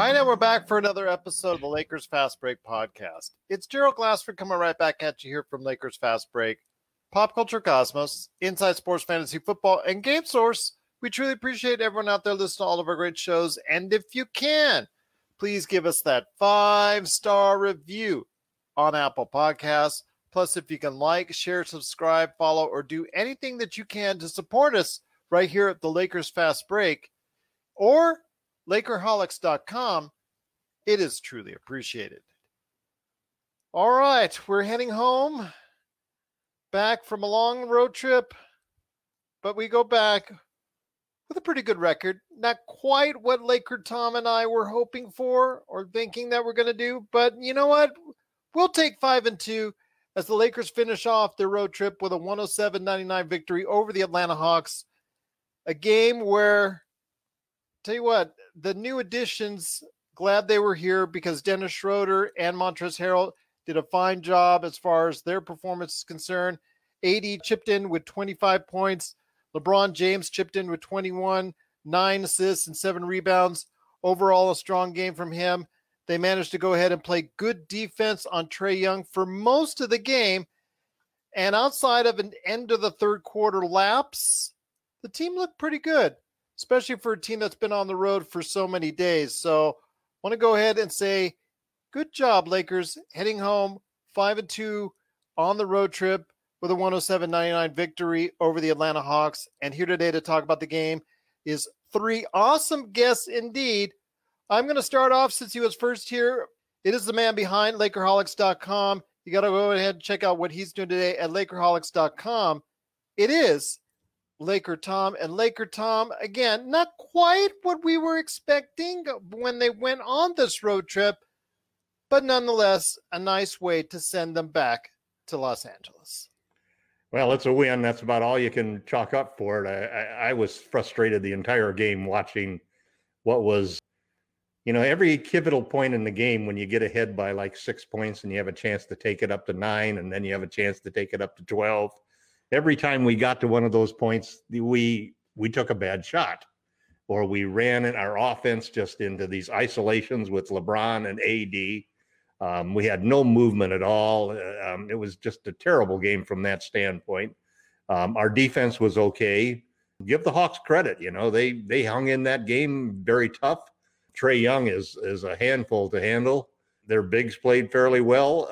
right, and we're back for another episode of the Lakers Fast Break podcast. It's Gerald Glassford coming right back at you here from Lakers Fast Break, Pop Culture Cosmos, Inside Sports Fantasy Football, and Game Source. We truly appreciate everyone out there listening to all of our great shows. And if you can, please give us that 5-star review on Apple Podcasts. Plus, if you can like, share, subscribe, follow, or do anything that you can to support us right here at the Lakers Fast Break or Lakerholics.com, it is truly appreciated. All right, we're heading home, back from a long road trip, but we go back with a pretty good record. Not quite what Laker Tom and I were hoping for or thinking that we're going to do, but you know what? We'll take 5-2 as the Lakers finish off their road trip with a 107-99 victory over the Atlanta Hawks. A game where, tell you what, the new additions, glad they were here because Dennis Schroeder and Montrezl Harrell did a fine job as far as their performance is concerned. AD chipped in with 25 points. LeBron James chipped in with 21, 9 assists and 7 rebounds. Overall, a strong game from him. They managed to go ahead and play good defense on Trae Young for most of the game. And outside of an end of the third quarter lapse, the team looked pretty good, especially for a team that's been on the road for so many days. So I want to go ahead and say, good job, Lakers, heading home 5-2 on the road trip with a 107-99 victory over the Atlanta Hawks. And here today to talk about the game is 3 awesome guests indeed. I'm going to start off since he was first here. It is the man behind Lakerholics.com. You got to go ahead and check out what he's doing today at Lakerholics.com. It is Laker Tom. And Laker Tom, again, not quite what we were expecting when they went on this road trip, but nonetheless, a nice way to send them back to Los Angeles. Well, it's a win. That's about all you can chalk up for it. I was frustrated the entire game watching what was, every pivotal point in the game when you get ahead by like 6 points and you have a chance to take it up to 9 and then you have a chance to take it up to 12. Every time we got to one of those points, we took a bad shot or we ran in our offense just into these isolations with LeBron and AD. We had no movement at all. It was just a terrible game from that standpoint. Our defense was okay. Give the Hawks credit. They hung in that game very tough. Trae Young is a handful to handle. Their bigs played fairly well.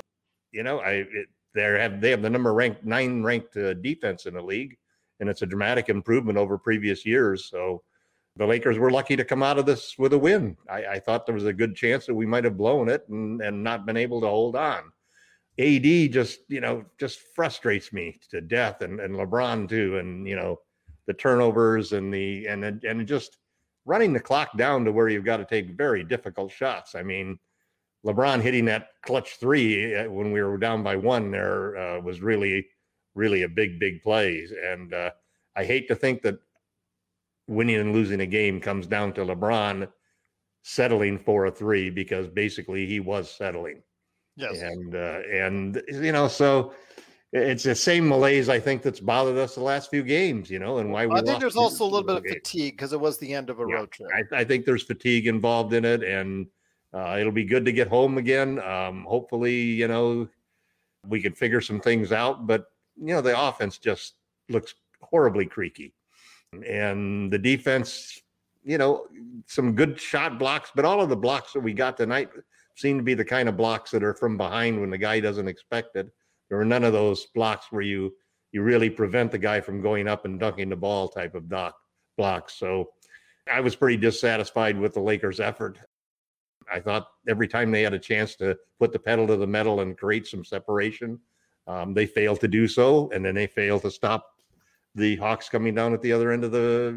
They have the number 9 ranked defense in the league, and it's a dramatic improvement over previous years. So the Lakers were lucky to come out of this with a win. I thought there was a good chance that we might have blown it and not been able to hold on. AD just frustrates me to death, and LeBron too, and the turnovers and just running the clock down to where you've got to take very difficult shots. I mean, LeBron hitting that clutch 3 when we were down by 1 there was really, really a big play. And I hate to think that winning and losing a game comes down to LeBron settling for a 3 because basically he was settling. Yes. And so it's the same malaise I think that's bothered us the last few games, and why we I think there's also a little bit of fatigue because it was the end of a road trip. I think there's fatigue involved in it, and it'll be good to get home again. Hopefully, we can figure some things out, but the offense just looks horribly creaky. And the defense, some good shot blocks, but all of the blocks that we got tonight seem to be the kind of blocks that are from behind when the guy doesn't expect it. There were none of those blocks where you really prevent the guy from going up and dunking the ball type of blocks. So I was pretty dissatisfied with the Lakers' effort. I thought every time they had a chance to put the pedal to the metal and create some separation, they failed to do so, and then they failed to stop the Hawks coming down at the other end of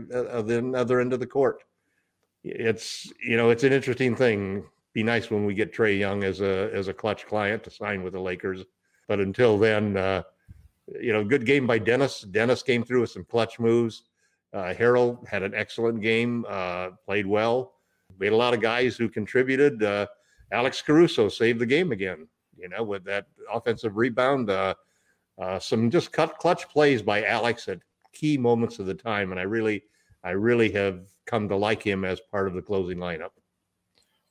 the court. It's an interesting thing. Be nice when we get Trae Young as a clutch client to sign with the Lakers, but until then, good game by Dennis. Dennis came through with some clutch moves. Harrell had an excellent game, played well. We had a lot of guys who contributed. Alex Caruso saved the game again, with that offensive rebound. Some just clutch plays by Alex at key moments of the time. And I really have come to like him as part of the closing lineup.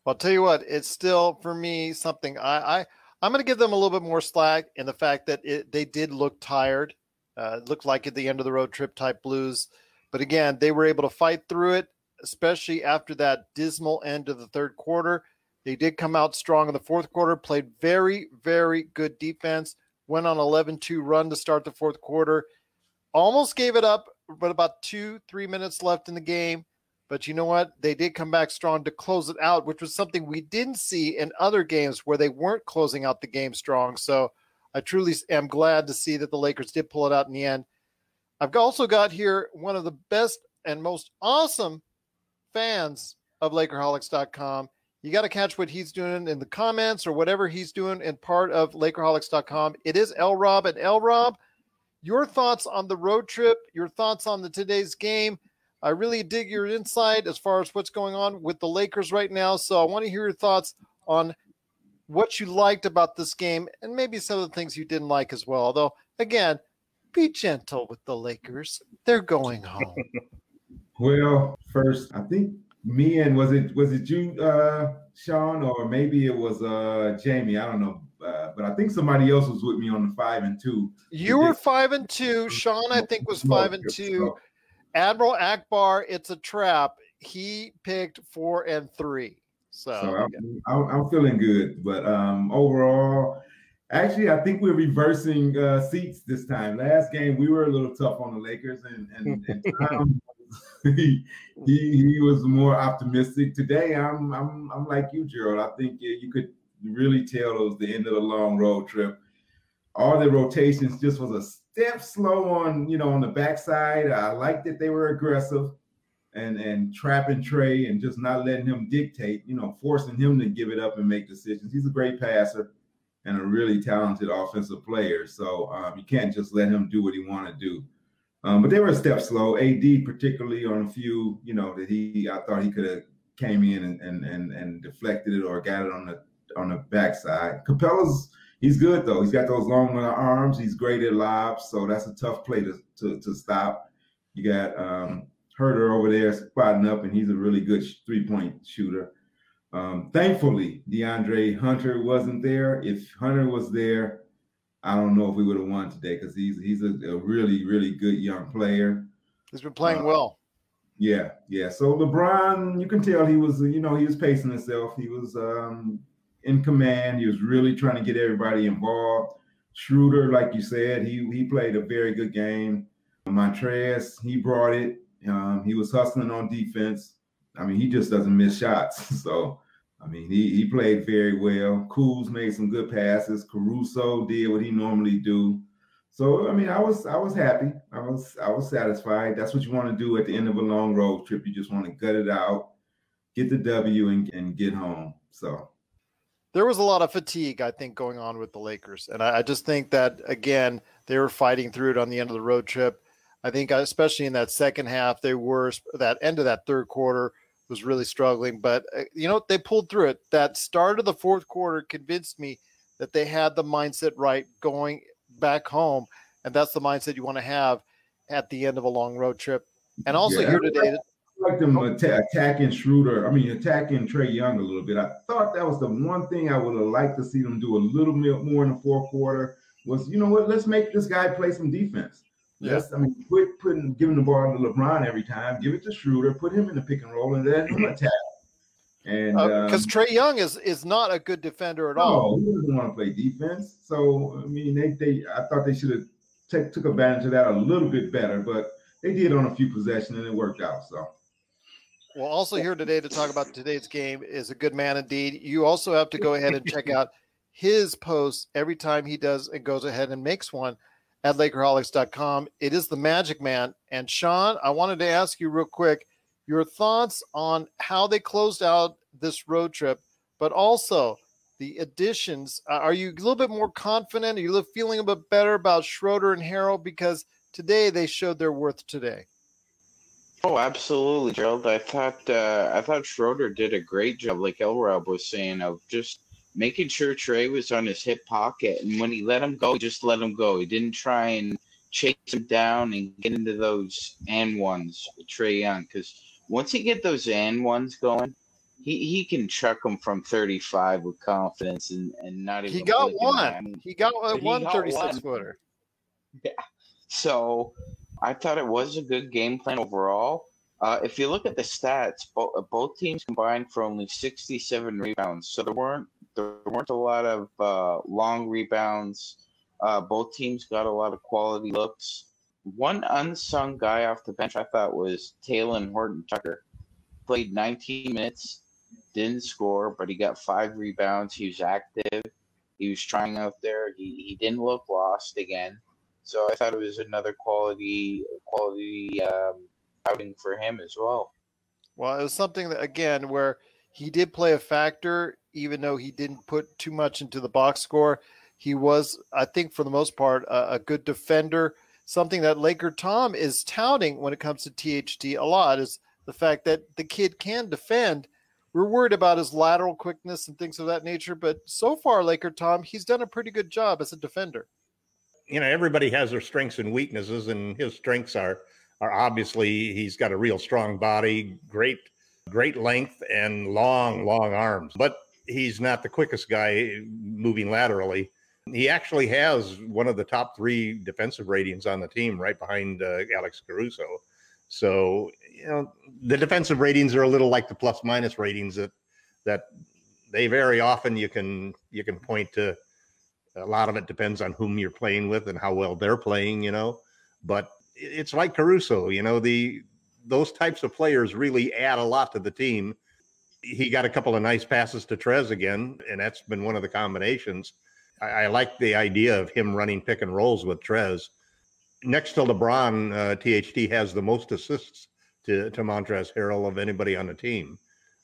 I'll tell you what, it's still for me something I'm going to give them a little bit more slack in the fact that they did look tired. It looked like at the end of the road trip type blues. But again, they were able to fight through it, especially after that dismal end of the third quarter. They did come out strong in the fourth quarter, played very, very good defense, went on 11-2 run to start the fourth quarter. Almost gave it up, but about 2-3 minutes left in the game. But you know what? They did come back strong to close it out, which was something we didn't see in other games where they weren't closing out the game strong. So I truly am glad to see that the Lakers did pull it out in the end. I've also got here one of the best and most awesome fans of Lakerholics.com. You got to catch what he's doing in the comments or whatever he's doing in part of Lakerholics.com. It is L Rob. And L Rob, your thoughts on the road trip, your thoughts on today's game. I really dig your insight as far as what's going on with the Lakers right now. So I want to hear your thoughts on what you liked about this game and maybe some of the things you didn't like as well. Although, again, be gentle with the Lakers. They're going home. Well, first, I think was it you, Sean, or maybe it was Jamie? I don't know. But I think somebody else was with me on the 5-2. You were 5-2. Sean, I think, was 5-2. Admiral Akbar, it's a trap. He picked 4-3. So I'm feeling good. But overall, actually, I think we're reversing seats this time. Last game, we were a little tough on the Lakers, and Tom, he was more optimistic. Today, I'm like you, Gerald. I think you could really tell it was the end of the long road trip. All the rotations just was a step slow on the backside. I liked that they were aggressive and trapping Trey and just not letting him dictate, forcing him to give it up and make decisions. He's a great passer and a really talented offensive player. So you can't just let him do what he want to do. But they were a step slow. AD particularly on a few, that I thought he could have came in and deflected it or got it on the backside. Capella's he's good though. He's got those long arms. He's great at lobs, so that's a tough play to stop. You got Herter over there spotting up, and he's a really good 3-point shooter. Thankfully, DeAndre Hunter wasn't there. If Hunter was there, I don't know if we would have won today because he's a really, really good young player. He's been playing well. Yeah. So LeBron, you can tell he was pacing himself. He was in command. He was really trying to get everybody involved. Schroeder, like you said, he played a very good game. Montrez, he brought it. He was hustling on defense. I mean, he just doesn't miss shots. So, I mean, he played very well. Kuz made some good passes. Caruso did what he normally do. So, I mean, I was happy. I was satisfied. That's what you want to do at the end of a long road trip. You just want to gut it out, get the W, and get home. So there was a lot of fatigue, I think, going on with the Lakers. And I just think that, again, they were fighting through it on the end of the road trip. I think especially in that second half, that end of that third quarter was really struggling. But, they pulled through it. That start of the fourth quarter convinced me that they had the mindset right going back home. And that's the mindset you want to have at the end of a long road trip. And also here today. I like them attacking Schroeder. I mean, attacking Trae Young a little bit. I thought that was the one thing I would have liked to see them do a little bit more in the fourth quarter was, let's make this guy play some defense. Yes, I mean, quit giving the ball to LeBron every time. Give it to Schroeder. Put him in the pick and roll and let him attack. And because Trae Young is not a good defender at all. No, he doesn't want to play defense. So I mean, I thought they should have took advantage of that a little bit better, but they did on a few possessions and it worked out. So. Well, also here today to talk about today's game is a good man indeed. You also have to go ahead and check out his posts every time he does and goes ahead and makes one at Lakerholics.com. It is the Magic Man. And Sean, I wanted to ask you real quick your thoughts on how they closed out this road trip, but also the additions. Are you a little bit more confident? Are you feeling a bit better about Schroeder and Harrell because today they showed their worth today? Oh, absolutely, Gerald. I thought Schroeder did a great job, like Elrob was saying, of just making sure Trey was on his hip pocket. And when he let him go, he just let him go. He didn't try and chase him down and get into those and ones with Trae Young. Because once you get those and ones going, he can chuck them from 35 with confidence and not even. He got blinking an eye. one. He got But he one got 36 one. footer. So I thought it was a good game plan overall. If you look at the stats, both teams combined for only 67 rebounds. So there weren't a lot of long rebounds. Both teams got a lot of quality looks. One unsung guy off the bench I thought was Talen Horton-Tucker. Played 19 minutes, didn't score, but he got 5 rebounds. He was active. He was trying out there. He didn't look lost again. So I thought it was another quality outing for him as well. Well, it was something that, again, where he did play a factor, even though he didn't put too much into the box score. He was, I think, for the most part, a good defender. Something that Laker Tom is touting when it comes to THT a lot is the fact that the kid can defend. We're worried about his lateral quickness and things of that nature, but so far, Laker Tom, he's done a pretty good job as a defender. Everybody has their strengths and weaknesses, and his strengths are obviously he's got a real strong body, great length, and long arms. But he's not the quickest guy moving laterally. He actually has one of the top 3 defensive ratings on the team, right behind Alex Caruso. So the defensive ratings are a little like the plus-minus ratings that they vary often. You can point to. A lot of it depends on whom you're playing with and how well they're playing, but it's like Caruso, those types of players really add a lot to the team. He got a couple of nice passes to Trez again, and that's been one of the combinations. I like the idea of him running pick and rolls with Trez. Next to LeBron, THT has the most assists to Montrezl Harrell of anybody on the team.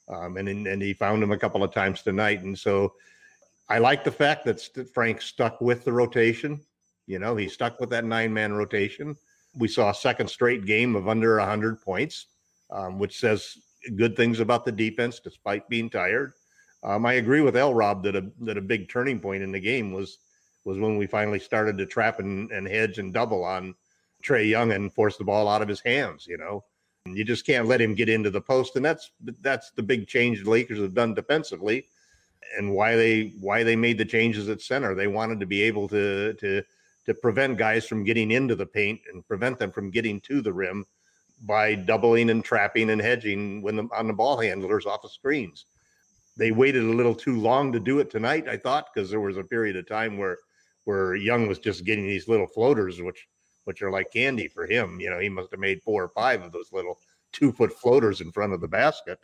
And he found him a couple of times tonight. And so I like the fact that Frank stuck with the rotation. He stuck with that 9-man rotation. We saw a second straight game of under 100 points, which says good things about the defense despite being tired. I agree with Rob that a big turning point in the game was when we finally started to trap and hedge and double on Trae Young and force the ball out of his hands. You just can't let him get into the post, and that's the big change the Lakers have done defensively. And why they made the changes at center. They wanted to be able to prevent guys from getting into the paint and prevent them from getting to the rim by doubling and trapping and hedging on the ball handlers off of screens. They waited a little too long to do it tonight, I thought, because there was a period of time where Young was just getting these little floaters, which are like candy for him. He must have made 4 or 5 of those little 2-foot floaters in front of the basket.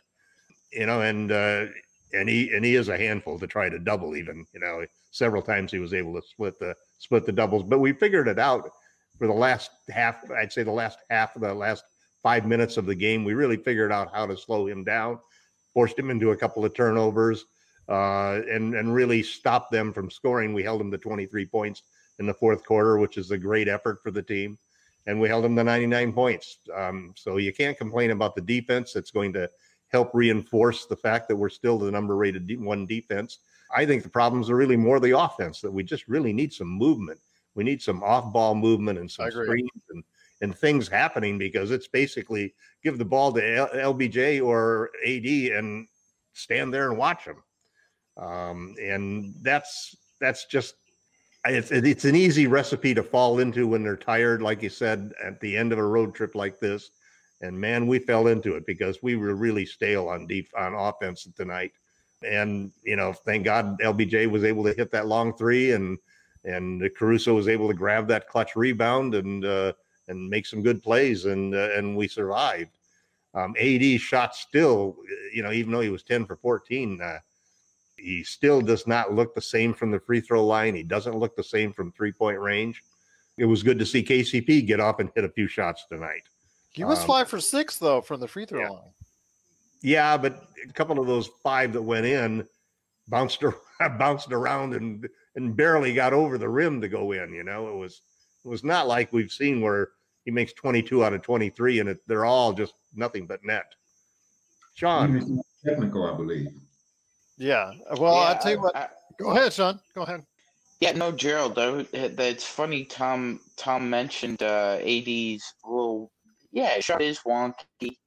And he is a handful to try to double even, several times he was able to split the doubles, but we figured it out for the last half. I'd say the last half of the last 5 minutes of the game, we really figured out how to slow him down, forced him into a couple of turnovers, and really stopped them from scoring. We held him to 23 points in the fourth quarter, which is a great effort for the team. And we held him to 99 points. So you can't complain about the defense. It's going to help reinforce the fact that we're still the number rated 1 defense. I think the problems are really more the offense, that we just really need some movement. We need some off-ball movement and some screens and things happening, because it's basically give the ball to LBJ or AD and stand there and watch them. And that's just it's an easy recipe to fall into when they're tired, like you said, at the end of a road trip like this. And man, we fell into it because we were really stale on offense tonight. And thank God LBJ was able to hit that long 3, and Caruso was able to grab that clutch rebound and make some good plays, and we survived. AD shot still, even though he was 10 for 14, he still does not look the same from the free throw line. He doesn't look the same from 3-point range. It was good to see KCP get up and hit a few shots tonight. He was 5 for 6 though from the free throw line. Yeah, but a couple of those 5 that went in bounced around and barely got over the rim to go in. It was not like we've seen where he makes 22 out of 23 and they're all just nothing but net. Sean, technical, I believe. Yeah. Well, I'll tell you what. Go ahead, Sean. Go ahead. Yeah, no, Gerald. That's funny. Tom mentioned AD's little. Yeah, his shot is wonky.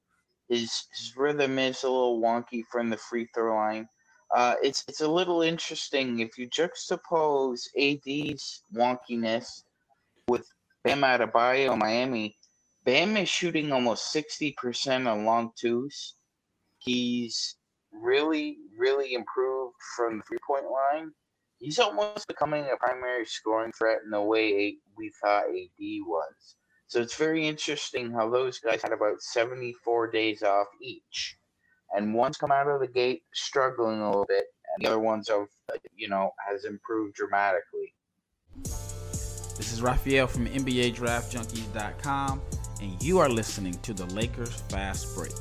His rhythm is a little wonky from the free throw line. It's a little interesting if you juxtapose AD's wonkiness with Bam Adebayo, Miami. Bam is shooting almost 60% on long twos. He's really, really improved from the three-point line. He's almost becoming a primary scoring threat in the way we thought AD was. So it's very interesting how those guys had about 74 days off each. And one's come out of the gate struggling a little bit, and the other one's has improved dramatically. This is Raphael from NBADraftJunkies.com, and you are listening to the Lakers Fast Break.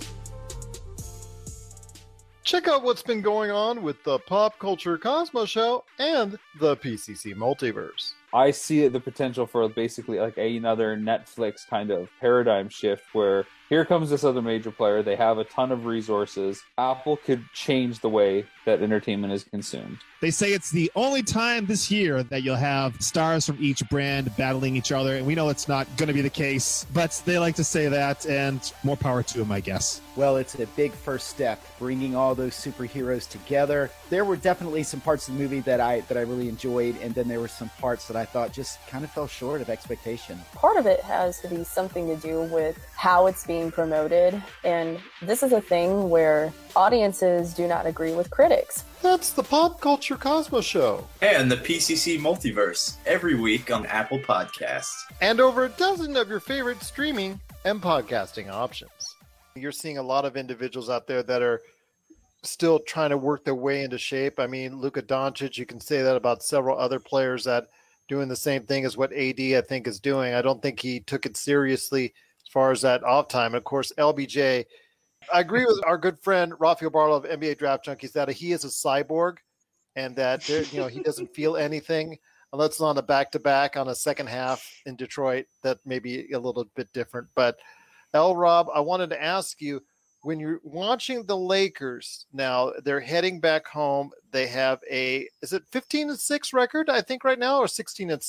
Check out what's been going on with the Pop Culture Cosmos Show and the PCC Multiverse. I see the potential for basically like another Netflix kind of paradigm shift where here comes this other major player. They have a ton of resources. Apple could change the way that entertainment is consumed. They say it's the only time this year that you'll have stars from each brand battling each other, and we know it's not going to be the case, but they like to say that, and more power to them, I guess. Well, it's a big first step, bringing all those superheroes together. There were definitely some parts of the movie that I really enjoyed, and then there were some parts that I thought just kind of fell short of expectation. Part of it has to be something to do with how it's being promoted, and this is a thing where audiences do not agree with critics. That's the Pop Culture Cosmos Show. And the PCC Multiverse, every week on Apple Podcasts. And over a dozen of your favorite streaming and podcasting options. You're seeing a lot of individuals out there that are still trying to work their way into shape. I mean, Luka Doncic, you can say that about several other players that doing the same thing as what AD, I think, is doing. I don't think he took it seriously as far as that off time. Of course, LBJ, I agree with our good friend Rafael Barlow of NBA Draft Junkies that he is a cyborg and that he doesn't feel anything unless it's on a back-to-back on a second half in Detroit. That may be a little bit different. But Rob, I wanted to ask you, when you're watching the Lakers now, they're heading back home. They have is it 15-6 record, I think, right now, or 16-6?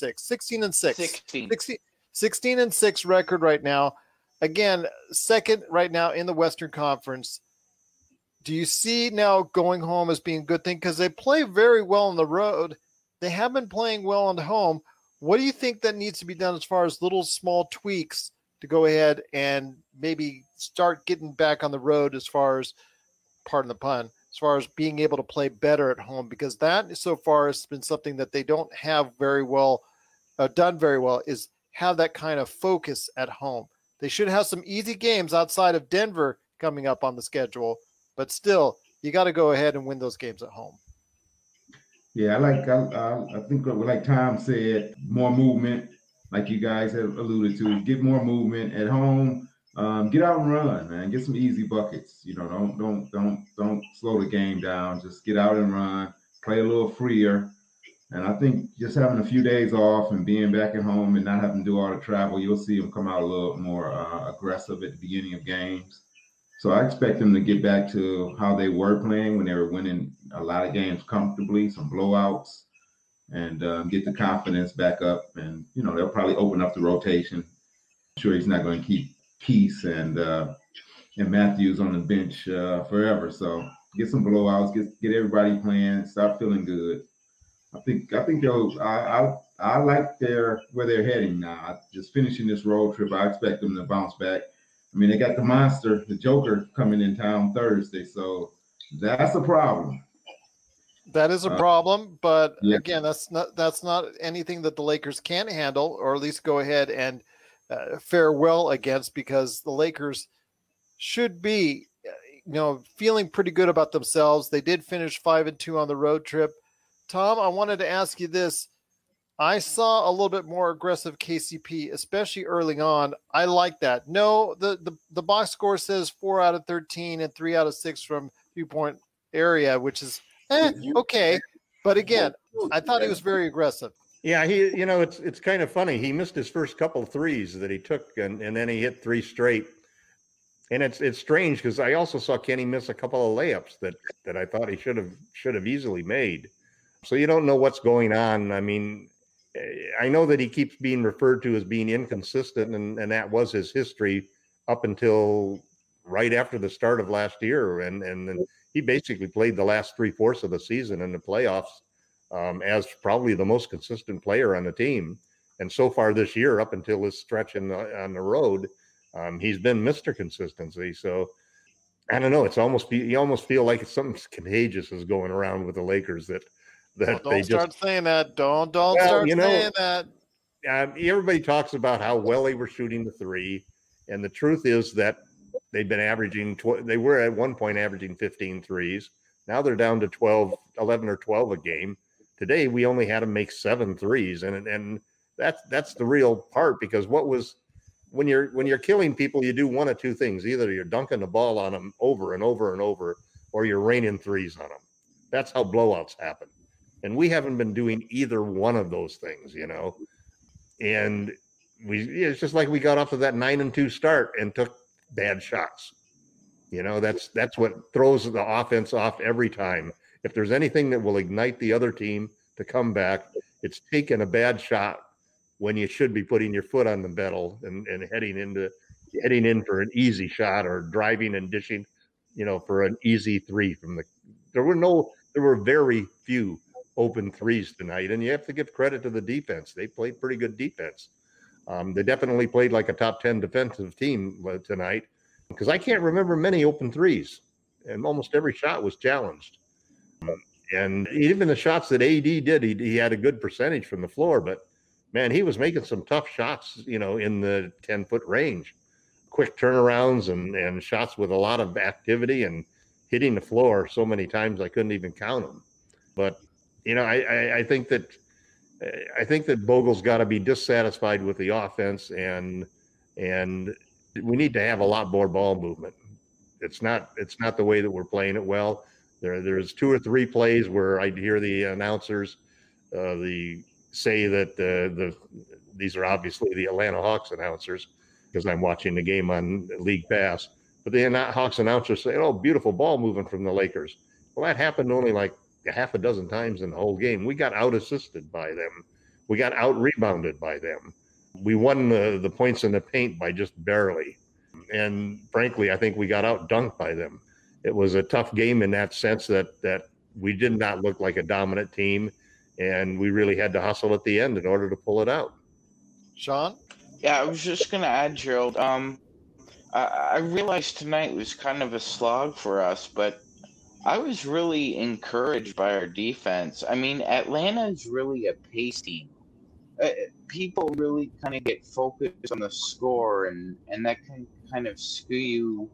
16-6. 16-6 record right now. Again, second right now in the Western Conference. Do you see now going home as being a good thing? Because they play very well on the road. They have been playing well on the home. What do you think that needs to be done as far as little small tweaks to go ahead and maybe start getting back on the road as far as, pardon the pun, as far as being able to play better at home? Because that so far has been something that they don't have very well done very well, is have that kind of focus at home. They should have some easy games outside of Denver coming up on the schedule, but still, you got to go ahead and win those games at home. Yeah, I think like Tom said, more movement, like you guys have alluded to. Get more movement at home. Get out and run, man. Get some easy buckets. Don't slow the game down. Just get out and run. Play a little freer. And I think just having a few days off and being back at home and not having to do all the travel, you'll see them come out a little more aggressive at the beginning of games. So I expect them to get back to how they were playing when they were winning a lot of games comfortably, some blowouts, and get the confidence back up. And, they'll probably open up the rotation. I'm sure he's not going to keep Peace and Matthews on the bench forever. So get some blowouts, get everybody playing, start feeling good. I think I like where they're heading now. Just finishing this road trip, I expect them to bounce back. I mean, they got the monster, the Joker, coming in town Thursday, so that's a problem. That is a problem, but again, that's not anything that the Lakers can't handle, or at least go ahead and fare well against, because the Lakers should be, feeling pretty good about themselves. They did finish 5-2 on the road trip. Tom, I wanted to ask you this. I saw a little bit more aggressive KCP, especially early on. I like that. No, the box score says 4 out of 13 and 3 out of 6 from 3-point area, which is okay. But again, I thought he was very aggressive. Yeah, it's kind of funny. He missed his first couple of threes that he took, and then he hit 3 straight. And it's strange because I also saw Kenny miss a couple of layups that I thought he should have easily made. So you don't know what's going on. I mean, I know that he keeps being referred to as being inconsistent, and that was his history up until right after the start of last year, and then he basically played the last 3/4 of the season in the playoffs as probably the most consistent player on the team. And so far this year, up until this stretch on the road, he's been Mr. Consistency. So I don't know. You almost feel like something contagious is going around with the Lakers that don't start saying that. Don't start saying that. Everybody talks about how well they were shooting the three, and the truth is that they've been averaging. They were at one point averaging 15 threes. Now they're down to 11 or 12 a game. Today we only had them make 7 threes, and that's the real part, because when you're killing people, you do one of two things: either you're dunking the ball on them over and over and over, or you're raining threes on them. That's how blowouts happen, and we haven't been doing either one of those things, And it's just like we got off of that 9-2 start and took bad shots. That's what throws the offense off every time. If there's anything that will ignite the other team to come back, it's taking a bad shot when you should be putting your foot on the pedal and heading in for an easy shot, or driving and dishing, for an easy three there were very few open threes tonight, and you have to give credit to the defense. They played pretty good defense. They definitely played like a top 10 defensive team tonight, because I can't remember many open threes, and almost every shot was challenged. And even the shots that AD did, he had a good percentage from the floor, but man, he was making some tough shots, in the 10-foot range, quick turnarounds and shots with a lot of activity, and hitting the floor so many times I couldn't even count them. But I think that Vogel's got to be dissatisfied with the offense, and we need to have a lot more ball movement. It's not the way that we're playing it well. There's 2 or 3 plays where I hear the announcers say that these are obviously the Atlanta Hawks announcers, because I'm watching the game on League Pass. But the Hawks announcers say, "Oh, beautiful ball movement from the Lakers." Well, that happened only like a half a dozen times in the whole game. We got out-assisted by them. We got out-rebounded by them. We won the points in the paint by just barely. And frankly, I think we got out-dunked by them. It was a tough game in that sense that we did not look like a dominant team, and we really had to hustle at the end in order to pull it out. Sean? Yeah, I was just going to add, Gerald. I realized tonight was kind of a slog for us, but I was really encouraged by our defense. I mean, Atlanta is really a pace team. People really kind of get focused on the score, and that can kind of skew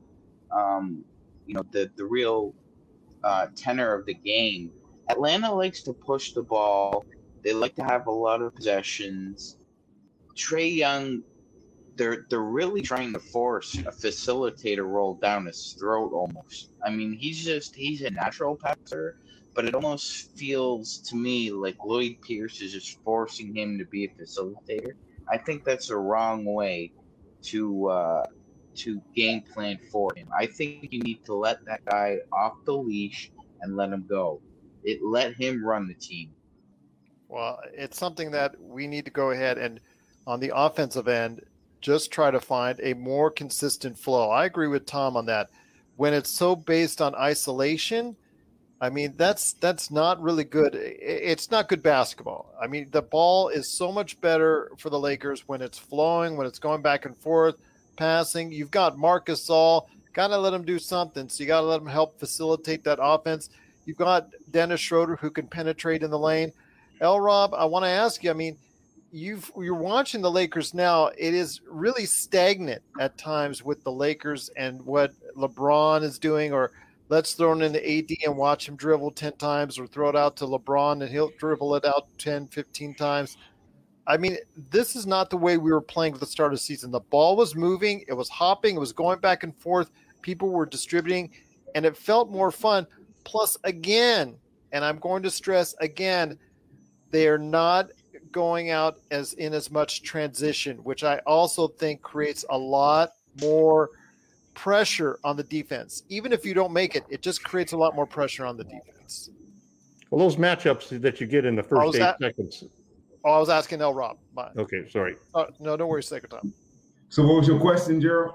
the real tenor of the game. Atlanta likes to push the ball. They like to have a lot of possessions. Trae Young, they're really trying to force a facilitator roll down his throat almost. I mean, he's a natural passer, but it almost feels to me like Lloyd Pierce is just forcing him to be a facilitator. I think that's the wrong way to game plan for him. I think you need to let that guy off the leash and let him go. Let him run the team. Well, it's something that we need to go ahead and, on the offensive end, just try to find a more consistent flow. I agree with Tom on that. When it's so based on isolation, I mean, that's not really good. It's not good basketball. I mean, the ball is so much better for the Lakers when it's flowing, when it's going back and forth, passing. You've got Marc Gasol. Got to let him do something. So you got to let him help facilitate that offense. You've got Dennis Schroeder who can penetrate in the lane. Rob, I want to ask you, I mean, you're watching the Lakers now. It is really stagnant at times with the Lakers and what LeBron is doing, or let's throw it into AD and watch him dribble 10 times, or throw it out to LeBron and he'll dribble it out 10, 15 times. I mean, this is not the way we were playing at the start of the season. The ball was moving. It was hopping. It was going back and forth. People were distributing, and it felt more fun. Plus, again, and I'm going to stress again, they are not going out as much transition, which I also think creates a lot more pressure on the defense. Even if you don't make it, it just creates a lot more pressure on the defense. Well, those matchups that you get in the first 8 seconds. Oh, I was asking Rob. Okay, sorry. No, don't worry, second time. So what was your question, Gerald?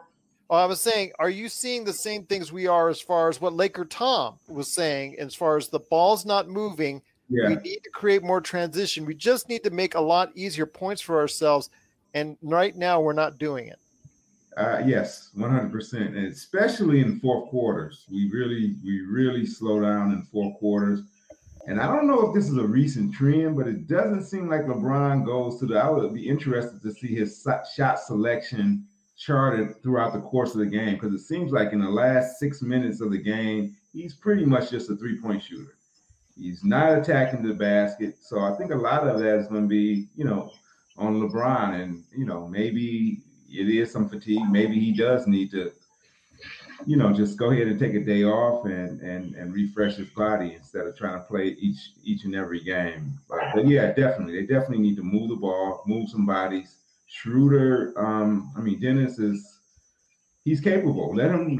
Oh, I was saying, are you seeing the same things we are as far as what Laker Tom was saying, as far as the ball's not moving? Yeah. We need to create more transition. We just need to make a lot easier points for ourselves. And right now we're not doing it. Yes, 100%. And especially in fourth quarters. We really slow down in fourth quarters. And I don't know if this is a recent trend, but it doesn't seem like LeBron goes to I would be interested to see his shot selection charted throughout the course of the game, because it seems like in the last 6 minutes of the game, he's pretty much just a three-point shooter. He's not attacking the basket. So I think a lot of that is going to be, on LeBron. And, maybe it is some fatigue. Maybe he does need to, just go ahead and take a day off and refresh his body instead of trying to play each and every game. But yeah, definitely. They definitely need to move the ball, move some bodies. Schroeder, Dennis he's capable. Let him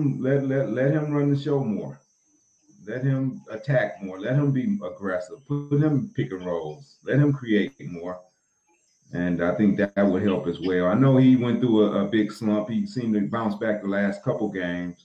run the show more. Let him attack more. Let him be aggressive. Put him in pick and rolls. Let him create more. And I think that would help as well. I know he went through a big slump. He seemed to bounce back the last couple games.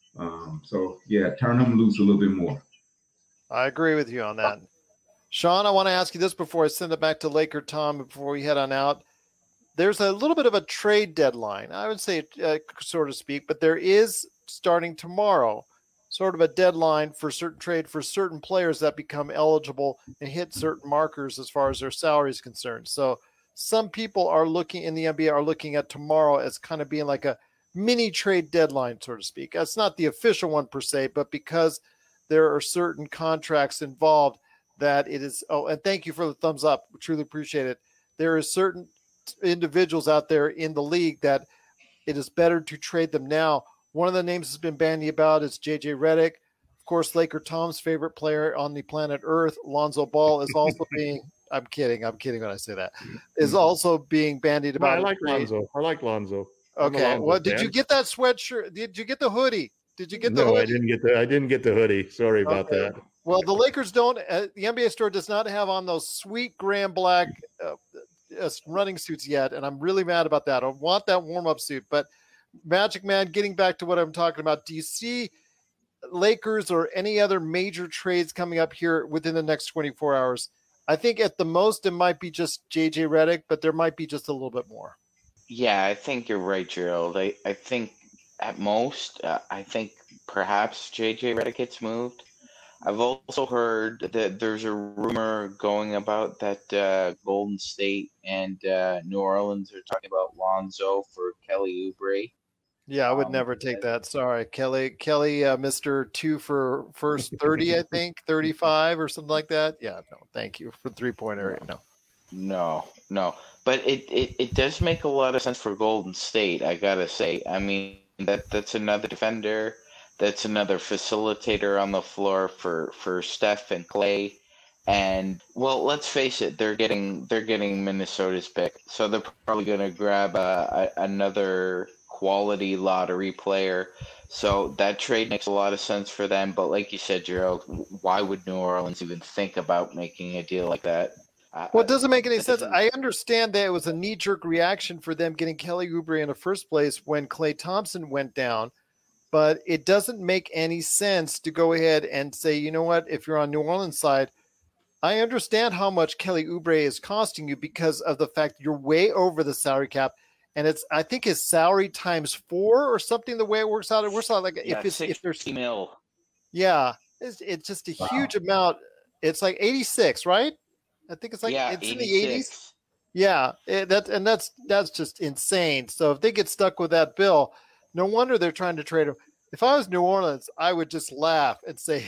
So, yeah, turn him loose a little bit more. I agree with you on that. Sean, I want to ask you this before I send it back to Laker Tom, before we head on out. There's a little bit of a trade deadline, I would say, so to speak, but there is, starting tomorrow, sort of a deadline for certain trade for certain players that become eligible and hit certain markers as far as their salary is concerned. So some people are looking in the NBA are looking at tomorrow as kind of being like a mini trade deadline, so to speak. It's not the official one per se, but because there are certain contracts involved that it is. Oh, and thank you for the thumbs up. We truly appreciate it. There is certain individuals out there in the league that it is better to trade them now. One of the names has been bandied about is JJ Redick. Of course, Laker Tom's favorite player on the planet Earth, Lonzo Ball, is also being I'm kidding when I say that. Is also being bandied about. I like Lonzo. Okay. Well, did you get that sweatshirt? Did you get the hoodie? Did you get the hoodie? No, I didn't get the hoodie. Sorry about that. Well, the Lakers don't. The NBA store does not have on those sweet Graham Black running suits yet, and I'm really mad about that. I want that warm-up suit. But Magic Man, getting back to what I'm talking about, do you see Lakers or any other major trades coming up here within the next 24 hours? I think at the most it might be just JJ Redick, but there might be just a little bit more. Yeah, I think you're right, Gerald. I think at most, I think perhaps JJ Redick gets moved. I've also heard that there's a rumor going about that Golden State and New Orleans are talking about Lonzo for Kelly Oubre. Yeah, I would never take that. Sorry, Kelly, Mr. 2 for first 30, I think, 35 or something like that. Yeah, no, thank you for 3-pointer. No. But it does make a lot of sense for Golden State, I gotta say. I mean, that's another defender. That's another facilitator on the floor for Steph and Clay. And well, let's face it, they're getting Minnesota's pick, so they're probably going to grab another quality lottery player. So that trade makes a lot of sense for them. But like you said, Gerald, why would New Orleans even think about making a deal like that? Well, it doesn't make any sense. I understand that it was a knee-jerk reaction for them getting Kelly Oubre in the first place when Klay Thompson went down. But it doesn't make any sense to go ahead and say, you know what, if you're on New Orleans side, I understand how much Kelly Oubre is costing you because of the fact you're way over the salary cap. And I think his salary times 4 or something, the way it works out. It works out like if there's $60 Yeah, it's just a huge amount. It's like 86, right? I think it's like it's 86. In the 80s. Yeah, that's just insane. So if they get stuck with that bill, no wonder they're trying to trade him. If I was New Orleans, I would just laugh and say,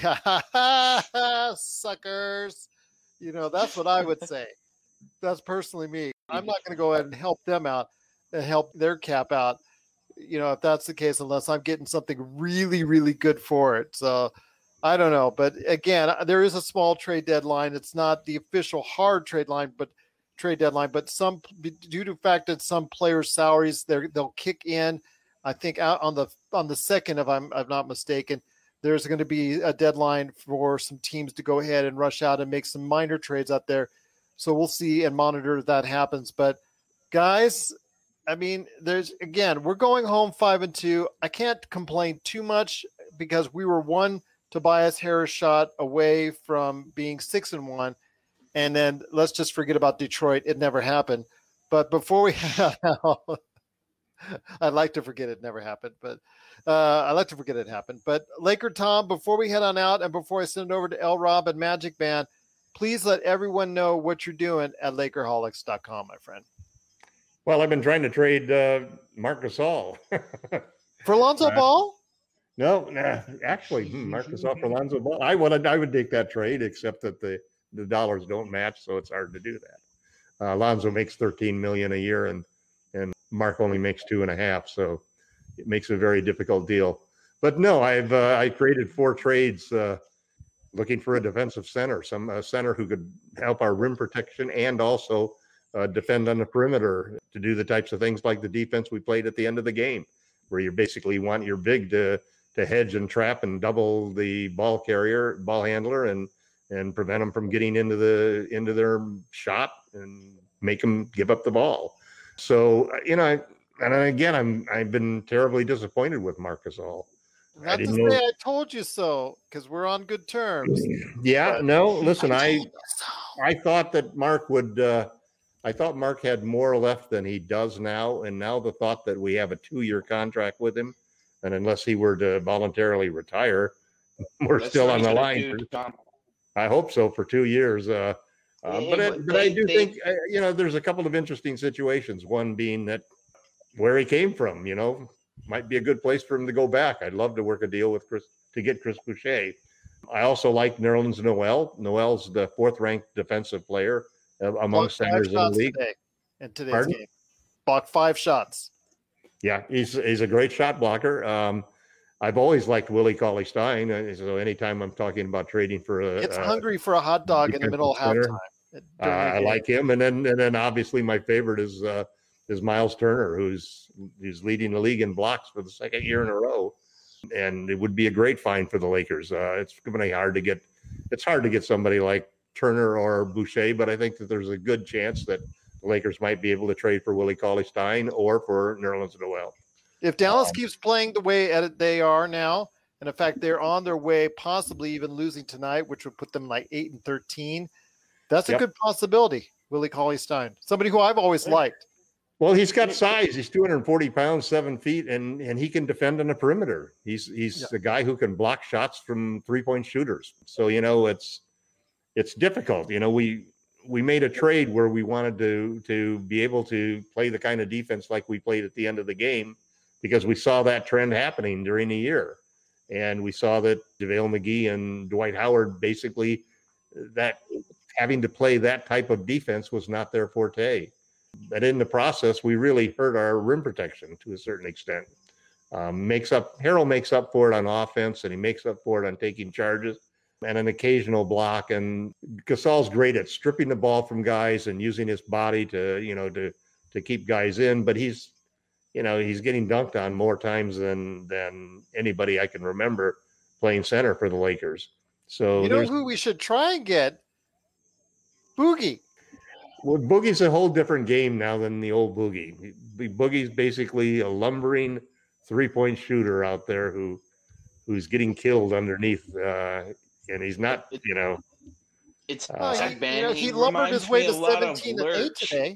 ha, suckers. That's what I would say. That's personally me. I'm not going to go ahead and help them out and help their cap out, if that's the case, unless I'm getting something really, really good for it. So I don't know. But again, there is a small trade deadline. It's not the official hard trade deadline, but some, due to the fact that some players' salaries, they'll kick in. I think out on the 2nd, if I'm not mistaken, there's going to be a deadline for some teams to go ahead and rush out and make some minor trades out there. So we'll see and monitor if that happens. But guys, I mean, we're going home 5-2. I can't complain too much because we were one Tobias Harris shot away from being 6-1. And then let's just forget about Detroit. It never happened. But before we head out, I'd like to forget it never happened, but I like to forget it happened. But Laker Tom, before we head on out and before I send it over to L Rob and Magic Man, please let everyone know what you're doing at Lakerholics.com, my friend. Well, I've been trying to trade Marc Gasol. For Lonzo Ball? No, actually, Marc Gasol for Lonzo Ball. I would take that trade, except that the dollars don't match, so it's hard to do that. Lonzo makes $13 million a year, and Mark only makes $2.5 million, so it makes a very difficult deal. But no, I created 4 trades looking for a defensive center, a center who could help our rim protection and also defend on the perimeter to do the types of things like the defense we played at the end of the game, where you basically want your big to hedge and trap and double the ball handler and prevent them from getting into their shot and make them give up the ball. So, and again, I've been terribly disappointed with Marc Gasol. Not to say I told you so, because we're on good terms. Yeah, no, listen, I thought that Mark would, I thought Mark had more left than he does now. And now the thought that we have a 2-year contract with him, and unless he were to voluntarily retire, we're still on the line. I hope so, for 2 years. But I do think, there's a couple of interesting situations. One being that where he came from, might be a good place for him to go back. I'd love to work a deal with Chris to get Chris Boucher. I also like Nerlens Noel. Noel's the 4th-ranked defensive player among centers in the league. In today's game, blocked 5 shots. Yeah, he's a great shot blocker. I've always liked Willie Cauley-Stein. So anytime I'm talking about trading for it's hungry for a hot dog in the middle of halftime. I like him, and then obviously my favorite is Miles Turner, who's leading the league in blocks for the 2nd year in a row, and it would be a great find for the Lakers. It's going to be hard to get. It's hard to get somebody like Turner or Boucher, but I think that there's a good chance that the Lakers might be able to trade for Willie Cauley-Stein or for Nerlens Noel. If Dallas keeps playing the way they are now, and in fact they're on their way, possibly even losing tonight, which would put them like 8-13, that's a good possibility. Willie Cauley-Stein, somebody who I've always liked. Well, he's got size. He's 240 pounds, 7 feet, and he can defend on the perimeter. He's the guy who can block shots from 3-point shooters. So it's difficult. We made a trade where we wanted to be able to play the kind of defense like we played at the end of the game, because we saw that trend happening during the year, and we saw that JaVale McGee and Dwight Howard basically that having to play that type of defense was not their forte. But in the process, we really hurt our rim protection to a certain extent. Harrell makes up for it on offense, and he makes up for it on taking charges and an occasional block. And Gasol's great at stripping the ball from guys and using his body to keep guys in. But he's getting dunked on more times than anybody I can remember playing center for the Lakers. So who we should try and get? Boogie. Well, Boogie's a whole different game now than the old Boogie. Boogie's basically a lumbering 3-point shooter out there who's getting killed underneath, and he's not, It's he lumbered his way to 17-8 today.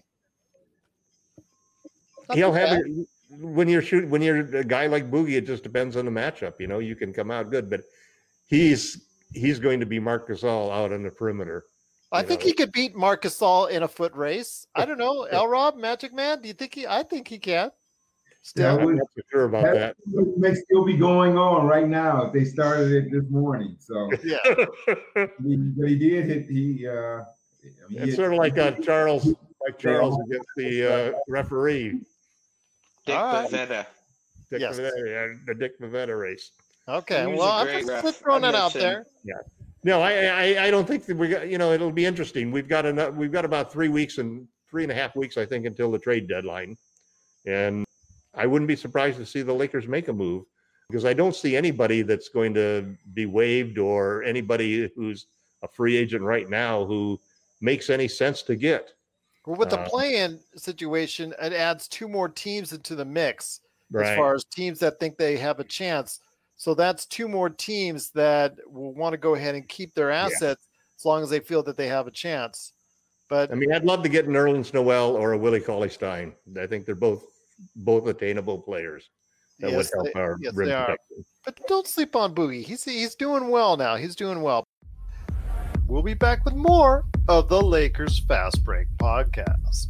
He'll have it when you're a guy like Boogie. It just depends on the matchup. You can come out good, but he's going to be Marc Gasol out on the perimeter. I think he could beat Marc Gasol in a foot race. I don't know. L Rob, Magic Man, do you think I think he can. Still, I'm not so sure about that. May still be going on right now if they started it this morning. So yeah, but he did hit. It's sort of like Charles against the referee. Dick Pavetta. The Dick Pavetta race. Okay, well, I'm just throwing that out there. Yeah. No, I don't think that we got. It'll be interesting. We've got about 3 weeks and 3.5 weeks, I think, until the trade deadline, and I wouldn't be surprised to see the Lakers make a move, because I don't see anybody that's going to be waived or anybody who's a free agent right now who makes any sense to get. Well, with the play-in situation, it adds 2 more teams into the mix as far as teams that think they have a chance. So that's 2 more teams that will want to go ahead and keep their assets as long as they feel that they have a chance. But I mean, I'd love to get an Nerlens Noel or a Willie Cauley-Stein. I think they're both attainable players that would help our rim protection. But don't sleep on Boogie. He's doing well now. He's doing well. We'll be back with more of the Lakers Fast Break podcast.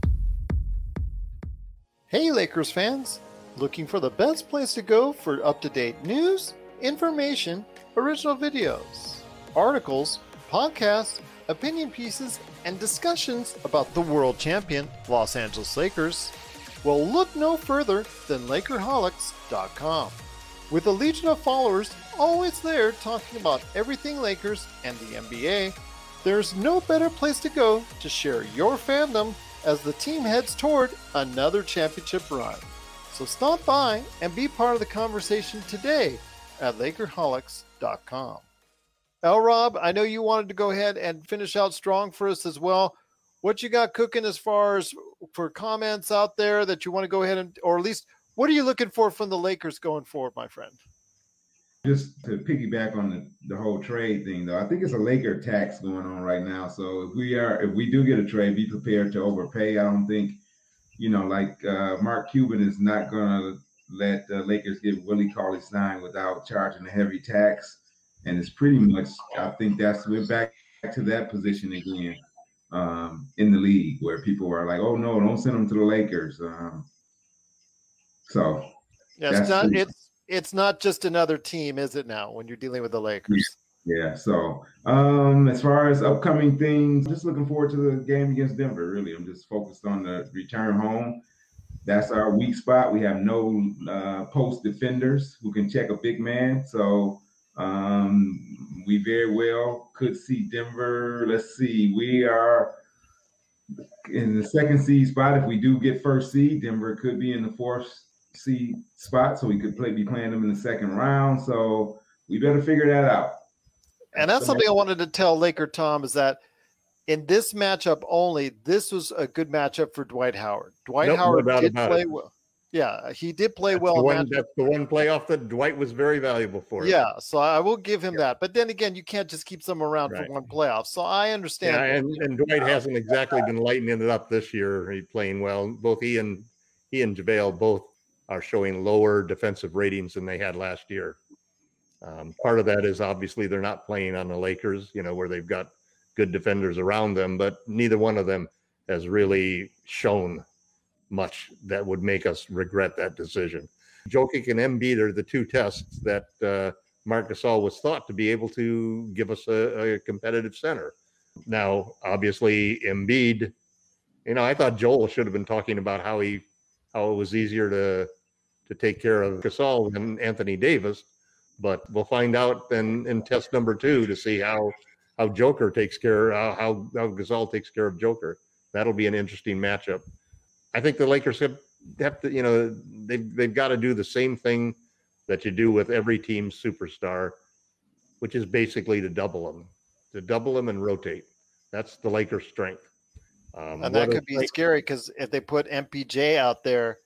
Hey, Lakers fans. Looking for the best place to go for up-to-date news, information, original videos, articles, podcasts, opinion pieces, and discussions about the world champion Los Angeles Lakers? Well, look no further than Lakerholics.com. With a legion of followers always there talking about everything Lakers and the NBA, there's no better place to go to share your fandom as the team heads toward another championship run. So stop by and be part of the conversation today at Lakerholics.com. L-Rob, I know you wanted to go ahead and finish out strong for us as well. What you got cooking as far as for comments out there that you want to go ahead and, or at least, what are you looking for from the Lakers going forward, my friend? Just to piggyback on the whole trade thing, though, I think it's a Laker tax going on right now. So if we do get a trade, be prepared to overpay. I don't think, Mark Cuban is not going to let the Lakers get Willie Cauley-Stein without charging a heavy tax. And it's pretty much, I think we're back to that position again in the league where people are like, oh, no, don't send them to the Lakers. It's not just another team, is it now, when you're dealing with the Lakers? Yeah. So as far as upcoming things, just looking forward to the game against Denver, really. I'm just focused on the return home. That's our weak spot. We have no post defenders who can check a big man. So we very well could see Denver. Let's see. We are in the 2nd seed spot. If we do get 1st seed, Denver could be in the 4th seed spot, so we could be playing them in the 2nd round. So we better figure that out. And that's something I wanted to tell Laker Tom is that in this matchup only, this was a good matchup for Dwight Howard. Howard did play well. Yeah, he did play well. That's the one playoff that Dwight was very valuable for. Yeah, so I will give him that. But then again, you can't just keep someone around for one playoff. So I understand. Yeah, and Dwight hasn't exactly been lighting it up this year. He's playing well. Both he and JaVale both are showing lower defensive ratings than they had last year. Part of that is obviously they're not playing on the Lakers, where they've got good defenders around them, but neither one of them has really shown much that would make us regret that decision. Jokic and Embiid are the 2 tests that Marc Gasol was thought to be able to give us a competitive center. Now, obviously, Embiid, I thought Joel should have been talking about how it was easier to take care of Gasol than Anthony Davis, but we'll find out then in test number 2 to see how Joker takes care, how Gasol takes care of Joker. That'll be an interesting matchup. I think the Lakers have to, they've got to do the same thing that you do with every team's superstar, which is basically to double them and rotate. That's the Lakers' strength. And that could be scary because if they put MPJ out there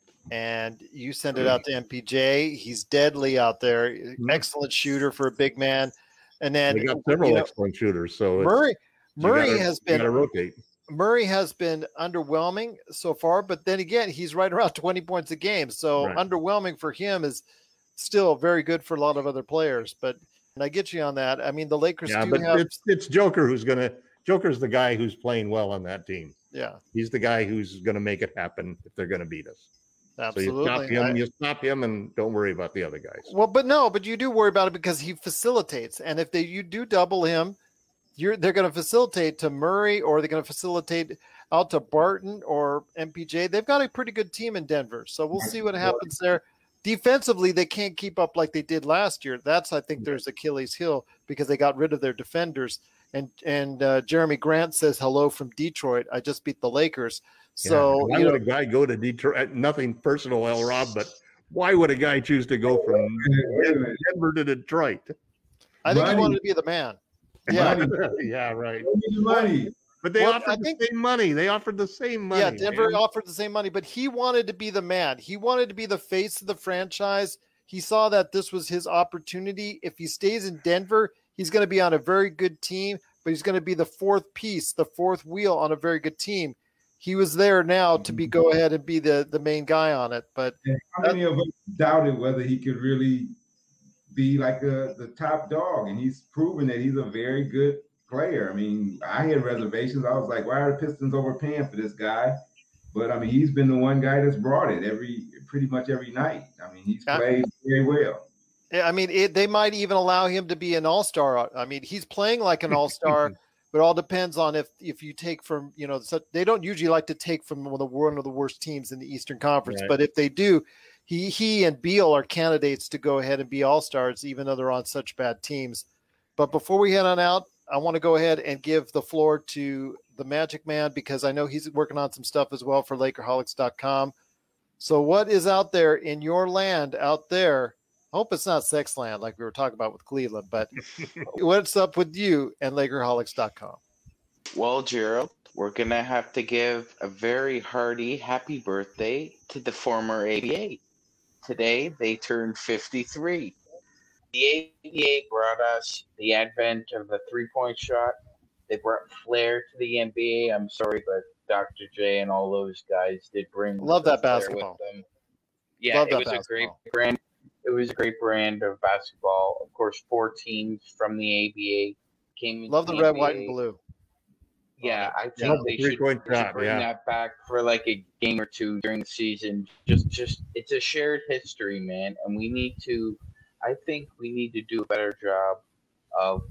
and you send it out to MPJ, he's deadly out there. Excellent shooter for a big man. And then they got several excellent shooters. So Murray has been rotate. Murray has been underwhelming so far, but then again, he's right around 20 points a game. So underwhelming for him is still very good for a lot of other players. But I get you on that. I mean, the Lakers it's Joker Joker's the guy who's playing well on that team. Yeah. He's the guy who's going to make it happen if they're going to beat us. Absolutely. So you stop him and don't worry about the other guys. Well, but you do worry about it because he facilitates. And if you do double him, they're going to facilitate to Murray, or they're going to facilitate out to Barton or MPJ. They've got a pretty good team in Denver, so we'll see what happens there. Defensively, they can't keep up like they did last year. That's, I think, there's Achilles' heel because they got rid of their defenders. And Jeremy Grant says hello from Detroit. I just beat the Lakers. So why would a guy go to Detroit? Nothing personal, L-Rob, but why would a guy choose to go from Denver to Detroit? I think he wanted to be the man. Yeah, yeah, right. Money. But they offered the same money. They offered the same money. Yeah, Denver offered the same money, but he wanted to be the man. He wanted to be the face of the franchise. He saw that this was his opportunity. If he stays in Denver, he's going to be on a very good team, but he's going to be the fourth piece, the fourth wheel on a very good team. He was there now to go ahead and be the main guy on it. But how many of us doubted whether he could really be like the top dog? And he's proven that he's a very good player. I mean, I had reservations. I was like, why are the Pistons overpaying for this guy? But I mean, he's been the one guy that's brought it pretty much every night. I mean, he's played very well. Yeah, I mean, they might even allow him to be an all-star. I mean, he's playing like an all-star, but it all depends on if you take from, they don't usually like to take from one of the worst teams in the Eastern Conference. Right. But if they do, he and Beal are candidates to go ahead and be all-stars, even though they're on such bad teams. But before we head on out, I want to go ahead and give the floor to the Magic Man, because I know he's working on some stuff as well for Lakerholics.com. So what is out there in your land out there? I hope it's not sex land like we were talking about with Cleveland, but what's up with you and Lakerholics.com? Well, Gerald, we're going to have to give a very hearty happy birthday to the former ABA. Today, they turned 53. The ABA brought us the advent of the three-point shot. They brought flair to the NBA. I'm sorry, but Dr. J and all those guys did bring love that basketball with them. Yeah, it was a great brand. It was a great brand of basketball. Of course, 4 teams from the ABA came. Love the red, white, and blue. Yeah, I think they should bring that back for like a game or two during the season. Just it's a shared history, man, and we need to. I think we need to do a better job of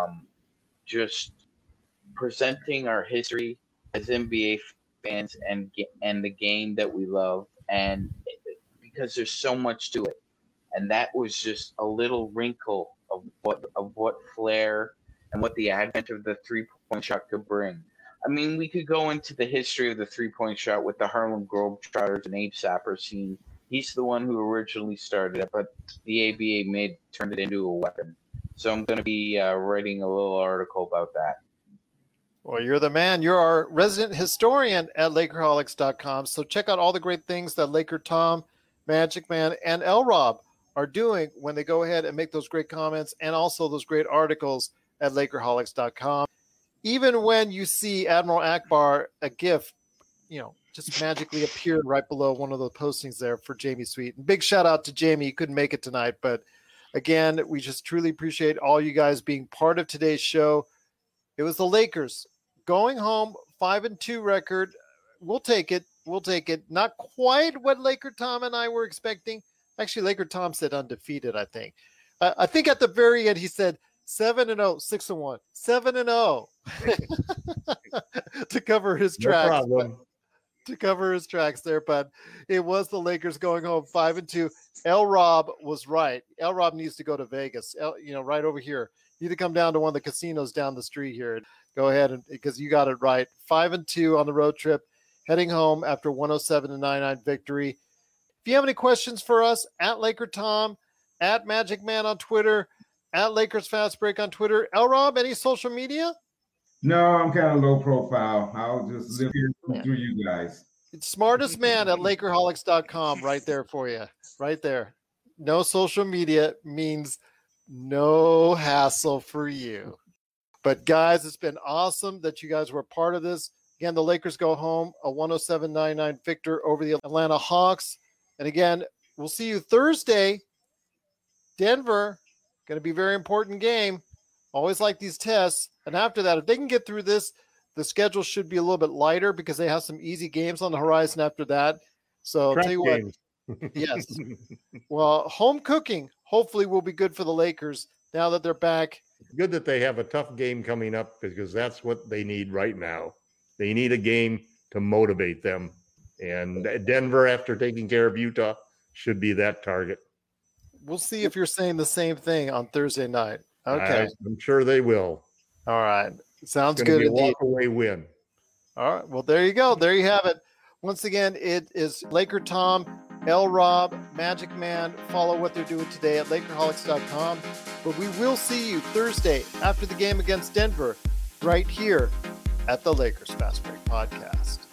just presenting our history as NBA fans and the game that we love, and because there's so much to it, and that was just a little wrinkle of what flair and what the advent of the three-point shot could bring. I mean, we could go into the history of the three-point shot with the Harlem Globetrotters and Abe Saperstein. He's the one who originally started it, but the ABA turned it into a weapon. So I'm going to be writing a little article about that. Well, you're the man. You're our resident historian at Lakerholics.com. So check out all the great things that Laker Tom, Magic Man, and L. Rob are doing when they go ahead and make those great comments and also those great articles at Lakerholics.com. Even when you see Admiral Akbar, a GIF, just magically appeared right below one of the postings there for Jamie Sweet. And big shout out to Jamie. He couldn't make it tonight, but again, we just truly appreciate all you guys being part of today's show. It was the Lakers going home, 5-2 record. We'll take it. We'll take it. Not quite what Laker Tom and I were expecting. Actually, Laker Tom said undefeated, I think. I think at the very end, he said 7-0, 6-1, 7-0 to cover his tracks. No problem. To cover his tracks there, but it was the Lakers going home 5-2. L. Rob was right. L. Rob needs to go to Vegas, right over here. You need to come down to one of the casinos down the street here. Go ahead, and because you got it right. 5-2 on the road trip, heading home after 107-99 victory. If you have any questions for us, at Laker Tom, at Magic Man on Twitter, at Lakers Fast Break on Twitter. L. Rob, any social media? No, I'm kind of low profile. I'll just live here through you guys. It's smartest man at Lakerholics.com right there for you. Right there. No social media means no hassle for you. But guys, it's been awesome that you guys were part of this. Again, the Lakers go home, a 107-99 victor over the Atlanta Hawks. And again, we'll see you Thursday. Denver, going to be a very important game. Always like these tests. And after that, if they can get through this, the schedule should be a little bit lighter because they have some easy games on the horizon after that. So I'll tell you what. Yes. Well, home cooking hopefully will be good for the Lakers now that they're back. Good that they have a tough game coming up because that's what they need right now. They need a game to motivate them. And Denver, after taking care of Utah, should be that target. We'll see if you're saying the same thing on Thursday night. Okay. I'm sure they will. All right. Sounds good. It's going to be a walk-away win. All right. Well, there you go. There you have it. Once again, it is Laker Tom, L. Rob, Magic Man. Follow what they're doing today at Lakerholics.com. But we will see you Thursday after the game against Denver right here at the Lakers Fast Break Podcast.